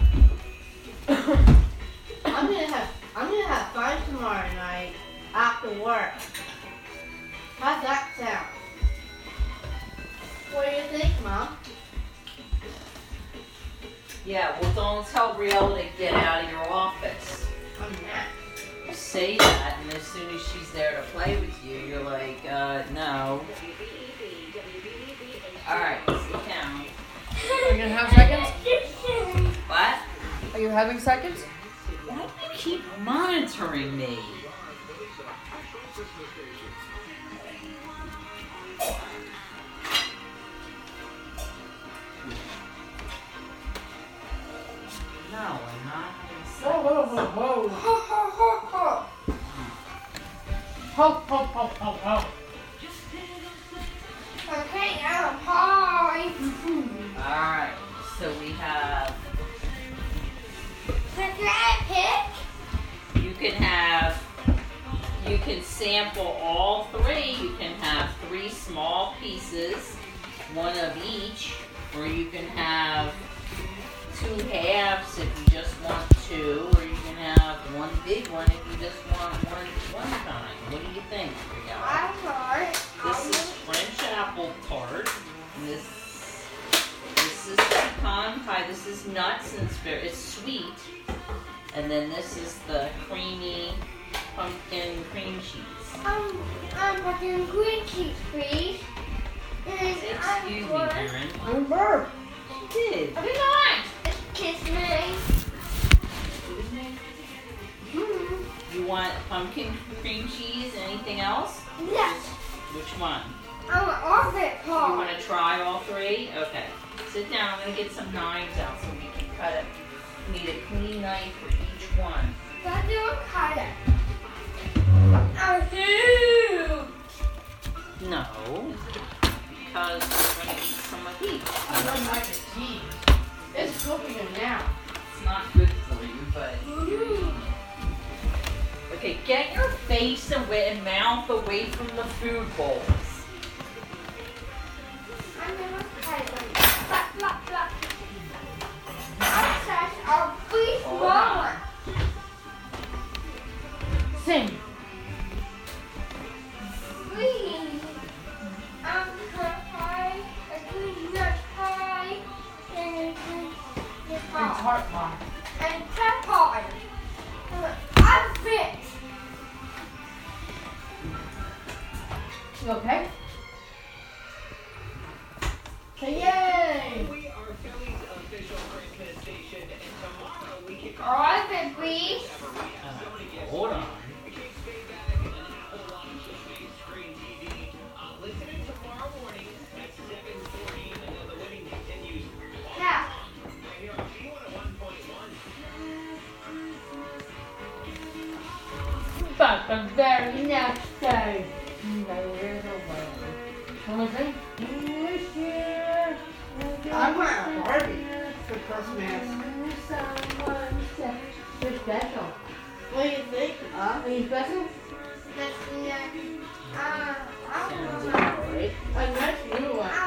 I'm gonna have fun tomorrow night after work. How's that sound? What do you think, Mom?
Yeah, well, don't tell Briella to get out of your office.
I'm not.
You say that, and as soon as she's there to play with you, you're like, no. Alright, sit down.
Are you gonna have seconds?
What?
Are you having seconds?
Why do you keep monitoring me? No, I'm not having sex.
Whoa, whoa, whoa, whoa.
Ho, ho, ho, ho.
Ho, ho, ho, ho, ho.
Okay, now pie.
Alright, so we have,
Can I pick?
you can have, You can sample all three. You can have 3 small pieces, one of each, or you can have 2 halves if you just want 2, or you can have 1 big one if you just want one time. What do you think, Brielle? This is French apple tart. And this is pecan pie. This is nuts and it's sweet. And then this is the creamy pumpkin cream cheese.
Pumpkin cream cheese, please.
Excuse me, Karen.
I'm burp.
She did.
I did not. Kiss me.
You want pumpkin cream cheese? Anything else?
Yes.
Which one?
I want all of it,
You
Paul.
want to try all 3? Okay. Sit down. I'm going to get some knives out so we can cut it. We need a clean knife for each one.
Let's do a cutter. Oh, dude.
No. Because we're going to eat some of these.
I love mac and cheese. It's cooking it now.
It's not good for you, but... Okay, get your face and mouth away from the food bowls.
I'm gonna cut it. Flap, flap, flap. Outside our free small one.
Sing.
Green. Pie, a green nut pie, and a green
And
pie.
tart pie.
And cat pie. I'm fit.
You okay? Say yay!
We are Philly's official Christmas station, and tomorrow we kick off
Alright, then, please.
Hold on.
Kate Spade Attic and an whole lot of Spade Screen TV. Listen in tomorrow morning at 7:40, and the winning continues.
Now.
Right here on B101.1.
But the very next day, there is a wedding. Wanna sing? This year,
I want a Barbie for Christmas.
someone said you're special.
What do you think?
Are you special?
Sounds alright.
A nice new one.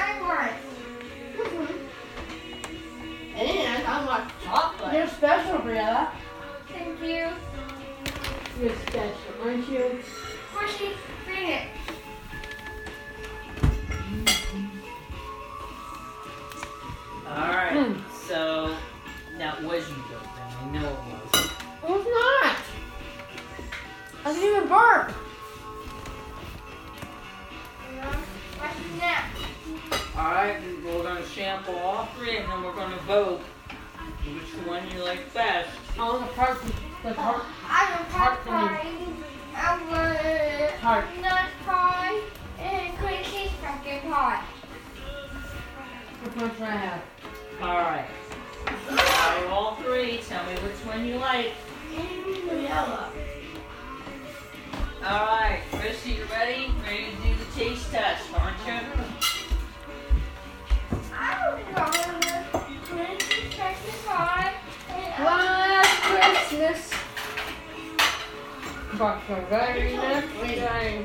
And I want chocolate.
You're special, Briella.
Thank you.
You're special, aren't you?
Pushy, bring it.
Alright, so that was you, birthday. I know it was.
It was not. I didn't even burp.
What's next?
Alright, we're going to sample all 3 and then we're going to vote which one you like best.
I want the tart. The tart.
I want
Tart
pie. I want
Tart.
nut pie and cream cheese pumpkin pie.
Which one should I have?
Alright. Try all 3. Tell me which one you like.
Yellow.
Alright, Chrissy, you ready? Ready to do the taste test, aren't you?
I want cream cheese pumpkin pie. And
Last Christmas. But the very next day.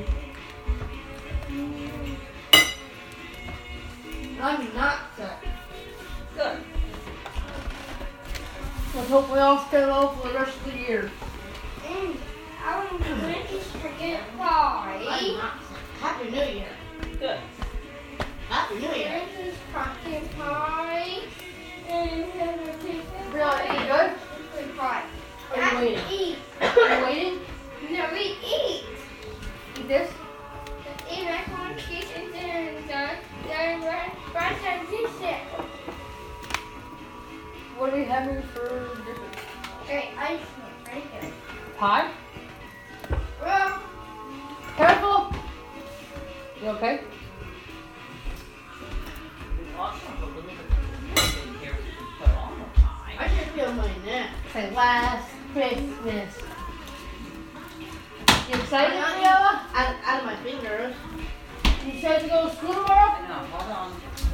I'm not sick.
Good.
Let's hope we all stay low for the rest of the year.
I want cream cheese pumpkin
I'm
pie.
not sick. Happy New Year.
Good.
Happy New Year.
Cream cheese pumpkin pie. And
Really, you good?
pumpkin pie.
Are you waiting?
Eat.
Are you waiting?
No, we eat. Eat this. Eat macaroni and cheese and then rice and pizza.
What are we having for dinner?
Okay, ice cream right here.
Pie?
Well,
Careful! You okay?
Awesome. A little bit of here we can put on the pie.
I just feel my neck.
Say last Christmas. You excited, Briella?
Out of my fingers.
You excited to go to school tomorrow?
I know, hold on.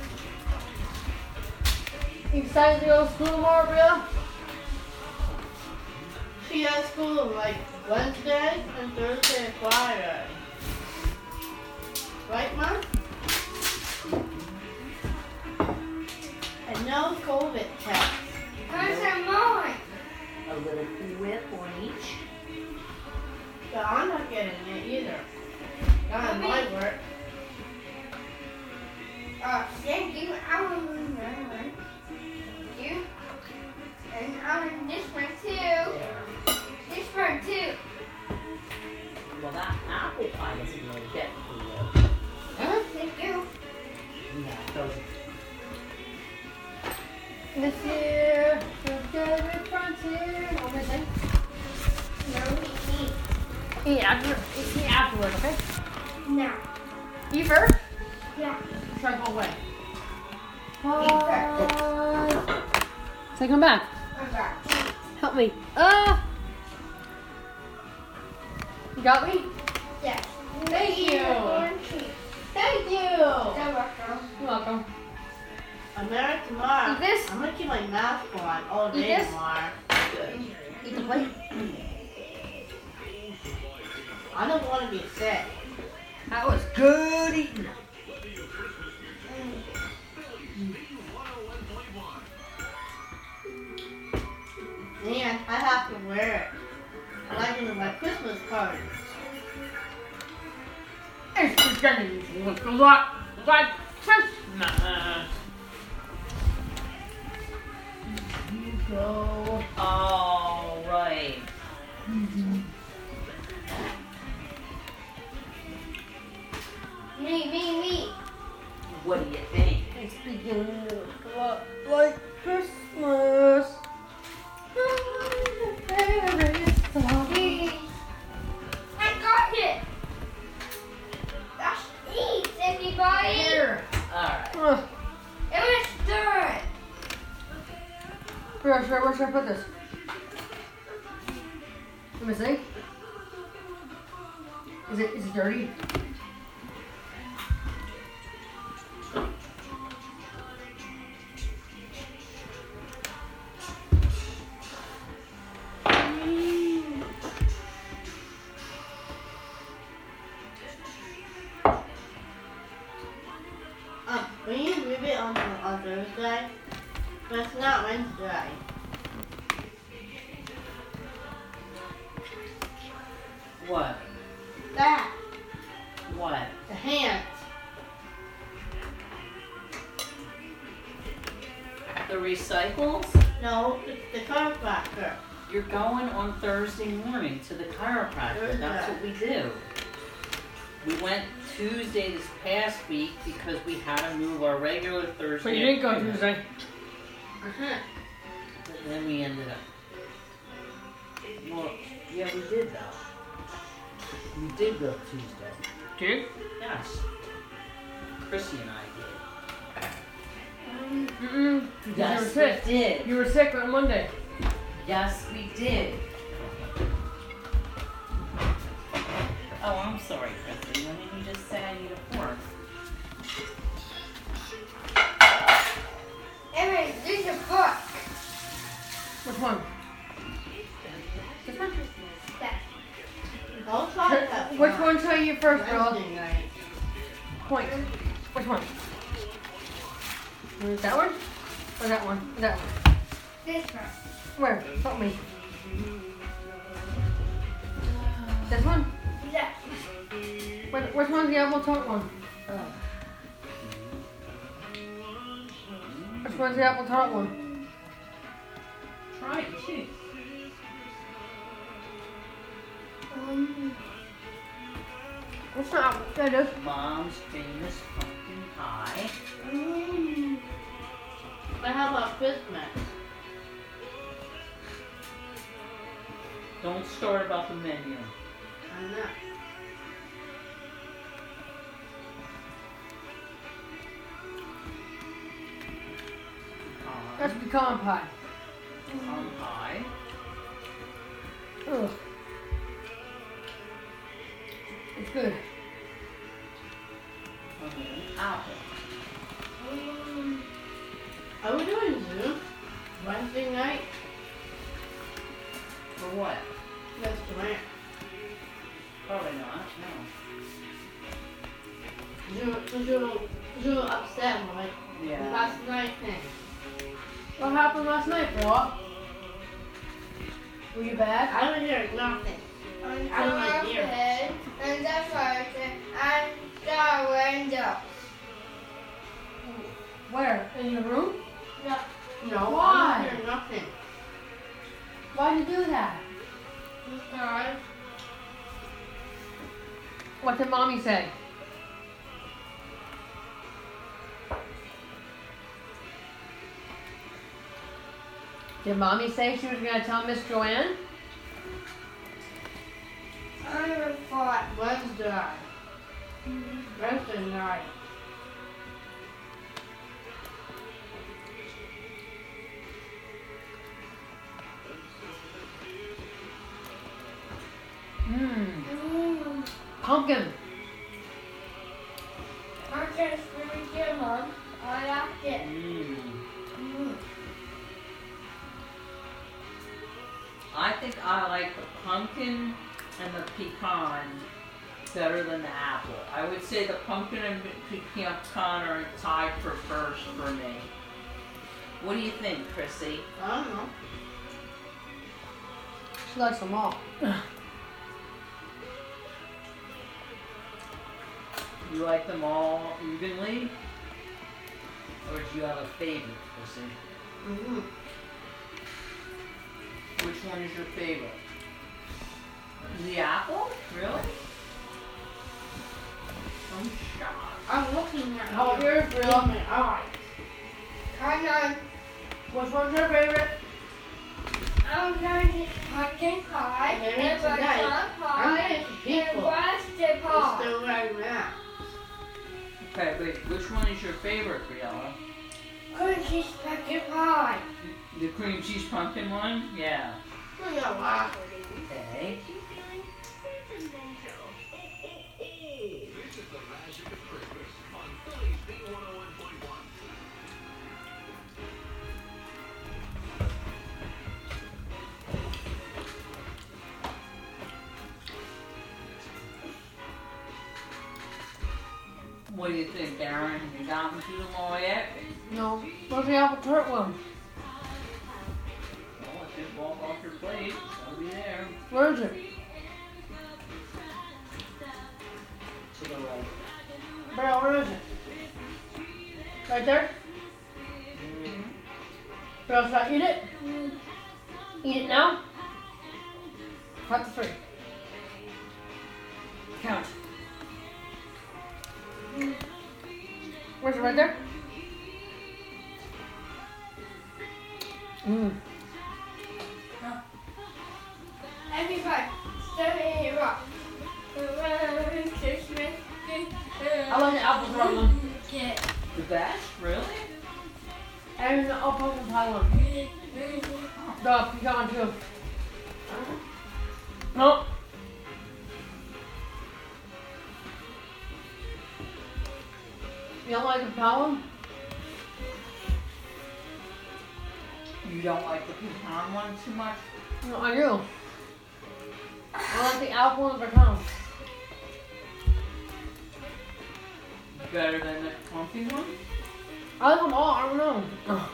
You excited to go to school tomorrow, Briella?
She has school like Wednesday and Thursday and Friday. Right, Mom? And no COVID test.
Where's the mine?
A little Cool Whip on each.
But I'm not getting it either. Not in my work.
Thank you. I want one. You. And I want this one too. This one too.
Well, that apple pie doesn't really get Cool Whip.
Thank you.
Yeah, it doesn't.
This year, together frontier. Oh, missing.
No, we eat.
Eat after. Eat afterward, okay?
No.
You first.
Yeah.
Try to go away.
Pause.
Say come back.
Okay.
Help me. You got me?
Yes.
Thank you. Thank you.
You're welcome.
You're welcome.
I'm there tomorrow.
Eat this.
I'm gonna keep my mask on all
Eat
day
this.
tomorrow.
Eat the plate.
I don't want to be sick.
That was good eating.
And I have to wear it. Like in my Christmas card.
It's beginning to look a lot like Christmas. You go.
All right.
Me.
What do you think?
It's beginning to look a lot like Christmas.
I got it. That's eat, everybody.
Here.
All right.
It was stir it.
Where should I put this? Let me see. Is it dirty?
When you move it on Thursday, but it's not Wednesday.
What?
That,
What?
the hands.
The recycles?
No, the chiropractor.
You're going on Thursday morning to the chiropractor. That's what we do. We went Tuesday this past week because we had to move our regular Thursday.
But you didn't go
appointment.
Tuesday.
But then we ended up. Well, yeah, we did though. We did go Tuesday.
Did?
Yes. Chrissy and I
Mm-mm.
did.
You were
Yes,
sick.
we did.
You were sick on Monday.
Yes, we did. Oh, I'm sorry, Chrissy. When did you just say I need a fork?
Evan, there's a book.
Which one? This one?
That.
Don't talk that
Which one shall you first, girl?
Wednesday night.
Point. Which one? That one? Or that one? That one?
This one.
Where? Help me. This one?
That.
Which one's the apple tart one? Which one's the apple tart one?
Try it too.
It's not. There it is.
Mom's famous pumpkin pie.
But how about Christmas?
Don't start about the menu.
I'm not.
That's pecan pie.
Pie.
Ugh. It's good.
Apple.
Are we doing Zoom Wednesday night?
For what?
That's Durant. You were upset, Mike.
Yeah.
Last night thing.
What happened last night, bro? Were you bad?
I don't hear nothing. I don't like you.
And the person and the window.
Where? In your room?
No,
Why?
I don't hear nothing.
Why'd you do that?
Because
What did mommy say? Did mommy say she was gonna tell Miss Joanne?
I was fought.
Wednesday. Wednesday night.
Mmm. Pumpkin.
Okay, it's really good, Mom. I like it.
I think I like the pumpkin and the pecan better than the apple. I would say the pumpkin and pecan are tied for first for me. What do you think, Chrissy?
I don't know.
She likes them all.
You like them all evenly? Or do you have a favorite, Chrissy?
Mm-hmm.
Which one is your favorite? The apple? Really? I'm shocked.
I'm looking at
How
you.
yours,
In
real?
my eyes.
Come on.
Which one's your favorite?
I'm going to pumpkin pie,
Maybe
and
tonight.
pecan
I'm
pie,
going to
and
people.
plastic
It's
pie.
still right now.
Okay, wait, which one is your favorite, Briella?
Cream cheese pumpkin pie.
The cream cheese pumpkin one? Yeah.
We got lots.
Okay.
This is the magic of Christmas on Phillies B101.1.
What do you think, Darren? You gotten through them all yet?
No. Where's the apple tart one?
Well, it did walk off your plate. It's gotta be there.
Where is it?
To the right.
Beryl, where is it? Right there?
Mm-hmm.
Beryl, should I eat it? Eat it now? Cut the three.
Count.
Where's it, right there? Mmm.
Everybody, step in your rock. Christmas.
I like the apple tart one.
The best? Really?
And the all pumpkin pie one. The pecan too. No. You don't like the pecan one?
You don't like the pecan one too much?
No, I do. I like the apple and the pecan.
Better than the pumpkin one?
I like them all. I don't know.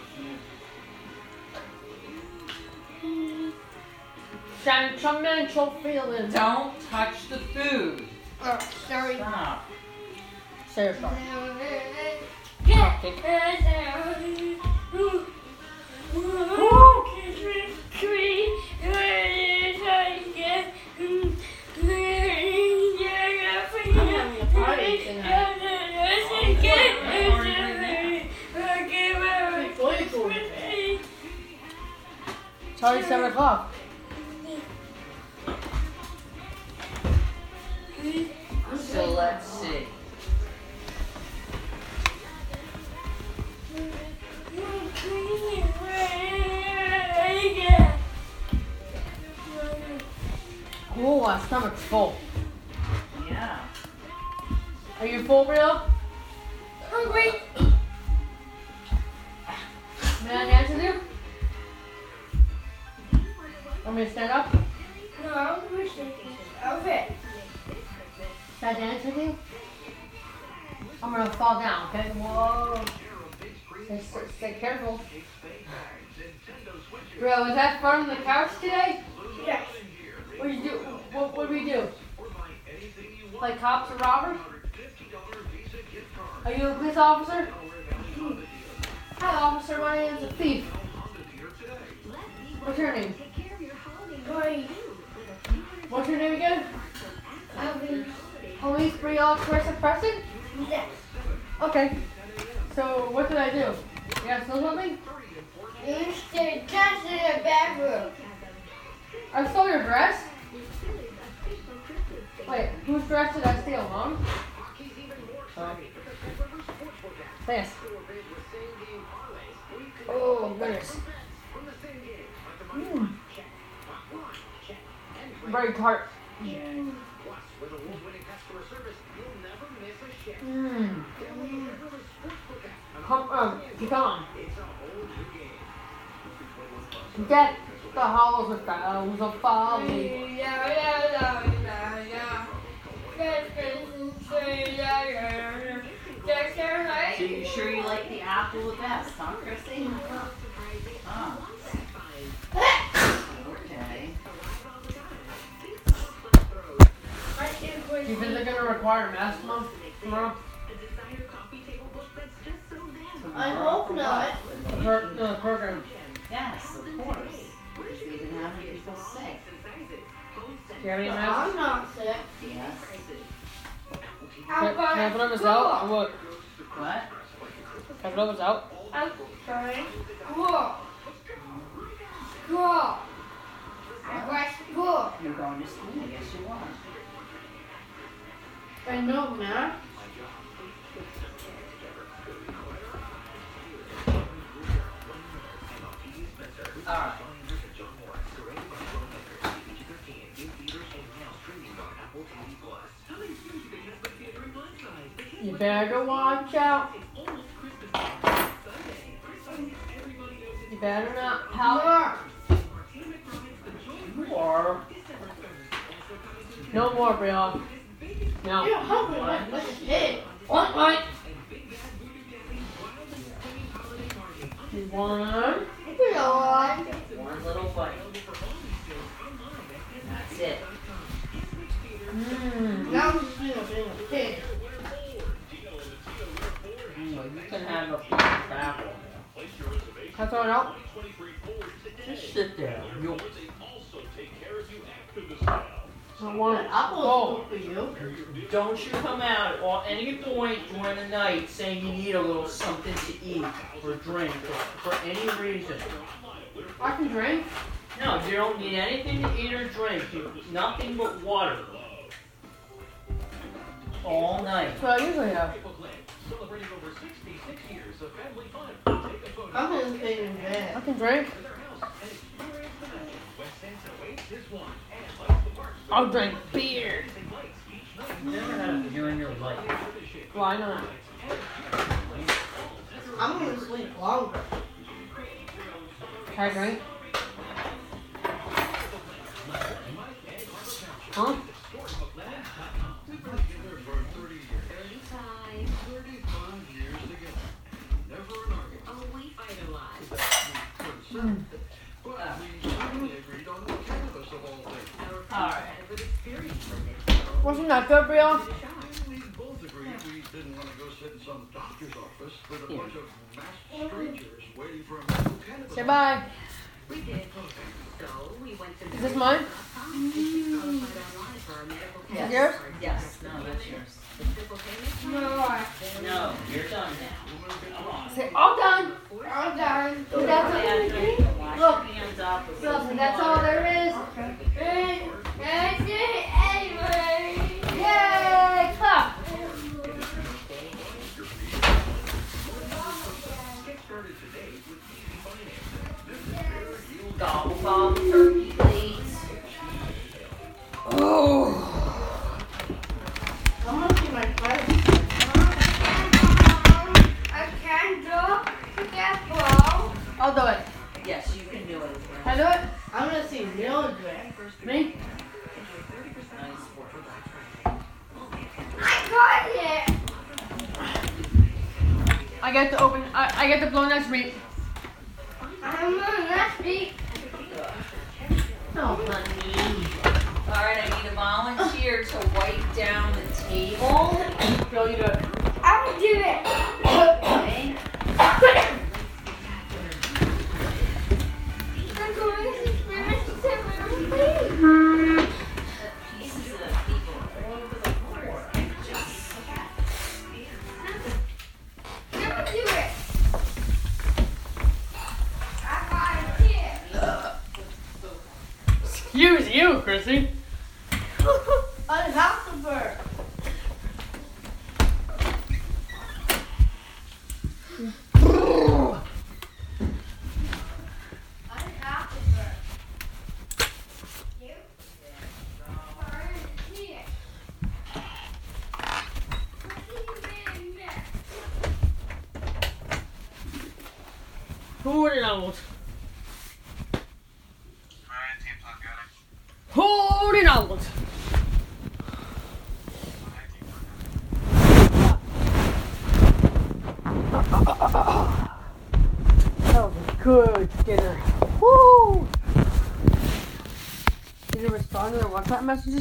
Some men choke feelings.
Don't touch the food.
Oh, sorry.
Stop.
Say sorry.
Before you go to bed.
It's already 7 o'clock.
So let's see.
Oh, my stomach's full.
Yeah.
Are you full, Rio?
Hungry.
May I dance with you? Want me to stand up?
No, I'm pushing. Okay.
Can I dance with you? I'm gonna fall down, okay? Whoa. Stay careful. Bro, was that fun on the couch today?
Yes.
What did you do? What did we do? Play cops or robbers? Are you a police officer? Hi, officer. My name's a thief. What's your name?
Boy,
What's your name again? Police Brielle Preston?
yes.
Okay. So, what did I do? You guys steal something?
You stay just in the bedroom.
I stole your dress? Wait, whose dress did I steal, Mom? Thanks. Oh, goodness. Very tart. Keep on. Get the hollows with the elves of folly.
So you sure you like the apple the best, huh, Chrissy? Oh. Okay.
Do you think they're gonna require a mask, Mom, tomorrow?
I hope not.
The program.
Yes, of course. Because we didn't have any people sick.
Do you have any masks?
I'm not sick.
Yes.
Can I put us out or what?
What?
Can I put us out?
I'm sorry. Cool. Cool. I was cool.
You're going to school, yes you are.
I know, man.
Alright.
You better watch out. You better not pout.
Or
No more, Brielle. No.
You're hungry like a kid.
What?
What?
One.
one little bite. That's it.
Now I'm just being a kid.
You can have a piece of apple.
Can I throw it out?
Just sit there. You'll
I want it.
Apple's good for you.
Don't you come out at any point during the night saying you need a little something to eat or drink or for any reason.
I can drink.
No, you don't need anything to eat or drink. Nothing but water. All night.
That's what I usually have.
I'm gonna stay in
I
bed.
can drink. I'll drink beer.
You've never had a beer in your life.
Why not?
I'm gonna sleep longer.
Can I drink? Huh?
Alright.
Wasn't that good, Brielle?
We both agreed we didn't want to go sit in some doctor's office with a bunch of masked strangers waiting for a medical cannabis.
Say bye.
We did. So we went to
Is this mine?
Yes.
Yours?
Yes. No, that's yours. No, you're done now. Come on.
Say all done.
I'm done.
Go to the
That's
bathroom. Wash
Look.
your hands off.
Look, that's all there is.
That's it anyway.
Yay! Clap.
Gobble, gobble, turkey, please.
I'm gonna see my friends.
A candle. Careful.
I'll do it.
Yes, you can do it.
Can I do it?
I'm gonna see Mildred.
Me?
Nice work.
I got it.
I get to open. I get to blow next week.
I'm on last week.
Oh, honey.
Alright, I need a volunteer to wipe down the table.
Girl, you do it.
I will do it.
Okay.
I'm going to finish the
Pieces of people all over the floor.
I will do it. I volunteer.
Excuse you, Chrissy.
Uncomfortable.
Hold it out.
Alright, team talk, got it.
Hold it out.
Alright, team talk.
That was a good dinner. Woo! Did you respond to their WhatsApp messages?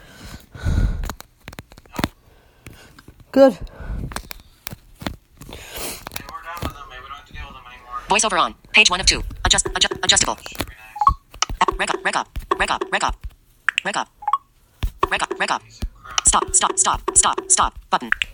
Good.
Hey, we're done with them. Maybe we don't have to deal with them anymore.
Voiceover on. Page 1 of 2. Adjustable.
Should be nice.
Rec up.
Piece of crap.
Stop. Button.